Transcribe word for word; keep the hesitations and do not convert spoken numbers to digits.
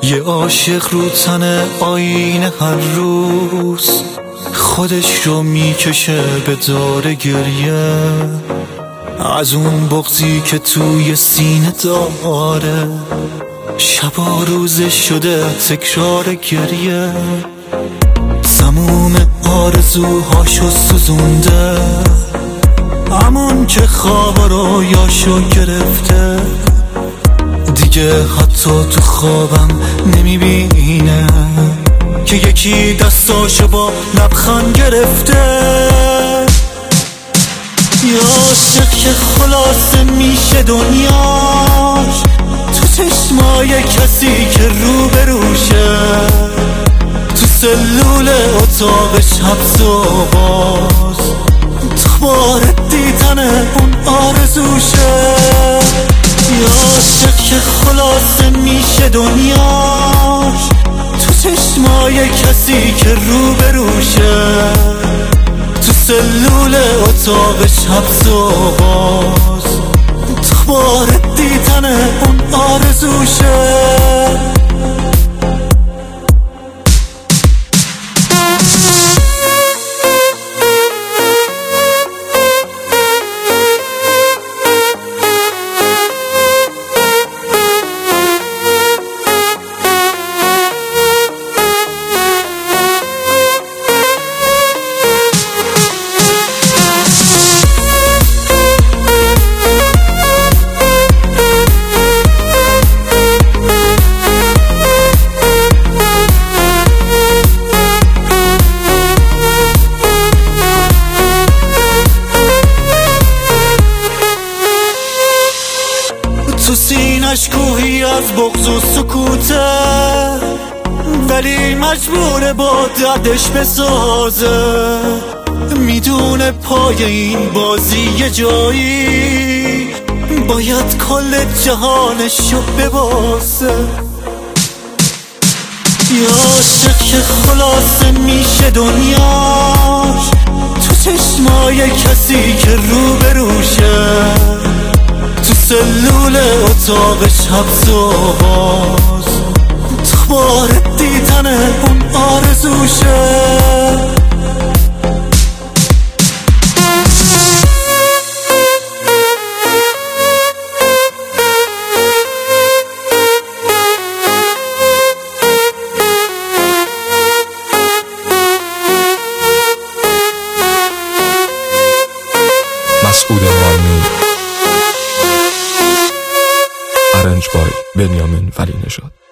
یه عاشق رو تن آینه هر روز خودش رو میکشه به دور گریه، از اون بغضی که توی سینه داره شب و روزش شده تکرار گریه. تموم آرزوهاشو سوزونده، همون که خواب رو یاشو گرفته، دیگه حتی تو خوابم نمیبینه که یکی دستاشو با لبخند گرفته. یه عاشق که خلاصه میشه دنیاش تو چشمای کسی که رو بروشه، تو سلول اتاقش حبس و باز تخبار دیدن اون آرزوشه. یه عاشق که خلاصه میشه دنیاش تو چشمای کسی که رو بروشه، تو سلول اتاقش حبس و باز تخبار دیدن اون آرزوشه. تو سینش کوهی از بغض و سکوته، ولی مجبوره با دردش بسازه. میدونه پای این بازی یه جایی باید کل جهانشو ببازه. یه عاشق که خلاصه میشه دنیاش تو چشمای کسی که رو بروشه، تو سلول اتاقش حبس و باز تخبار دیدن اون آرزوشه. مسعود مارمی، ارنج بای بنیامین ولی نژاد.